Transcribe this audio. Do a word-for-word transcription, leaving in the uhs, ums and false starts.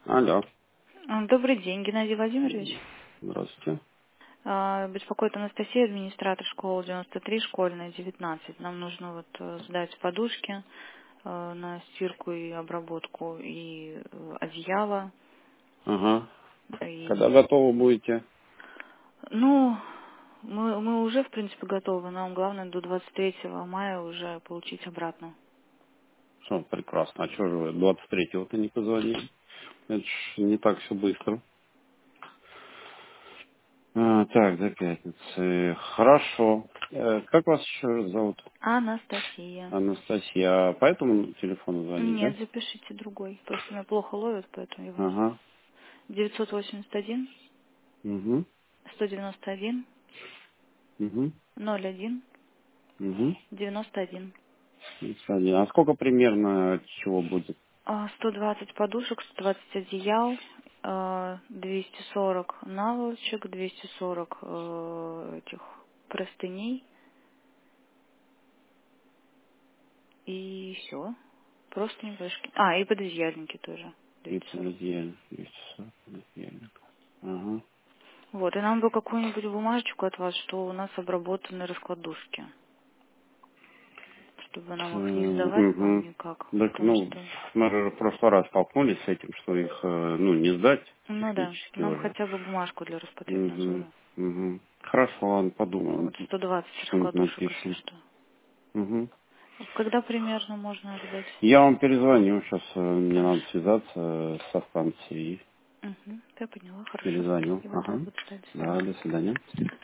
Алло. А, Добрый день, Геннадий Владимирович. Здравствуйте. А, Беспокоит Анастасия, администратор школы девяносто три, школьная девятнадцать. Нам нужно вот э, сдать подушки э, на стирку и обработку, и э, одеяло. Ага. Когда И, готовы будете? ну, мы, мы уже, в принципе, готовы. Нам главное до двадцать третьего мая уже получить обратно. Все, прекрасно. А что же вы двадцать третьего-то не позвонили? Это ж не так все быстро. А, так, до пятницы. Хорошо. Э, как вас еще раз зовут? Анастасия. Анастасия. А по этому телефону звонить, да? Нет, запишите другой. Просто меня плохо ловят, поэтому я вам... Ага. девятьсот восемьдесят один, Угу. сто девяносто один, Угу. ноль один, Угу. девяносто один. А сколько примерно чего будет? А, сто двадцать подушек, сто двадцать одеял, а, двести сорок наволочек, двести сорок э, этих простыней и все. Просто небольшие. А, и пододеяльники тоже. И двести сорок. понедельник. двести сорок понедельник. Ага. Вот, и нам бы какую-нибудь бумажечку от вас, что у нас обработаны раскладушки, чтобы нам их не сдавать вам Угу. никак, Так, потому ну, что... мы же в прошлый раз столкнулись с этим, что их, э, ну, не сдать Ну да, технически нам уже. хотя бы бумажку для Угу. Роспотребнадзора. Угу. Хорошо, ладно, подумаем. Вот сто двадцать Что-нибудь раскладушек, если напишем. что. Угу. Когда примерно можно ожидать? Я вам перезвоню, сейчас мне надо связаться э, со станцией. Угу, я поняла, хорошо, Перезвоню. спасибо, да, Ага. буду ждать, до Да, свидания. до свидания.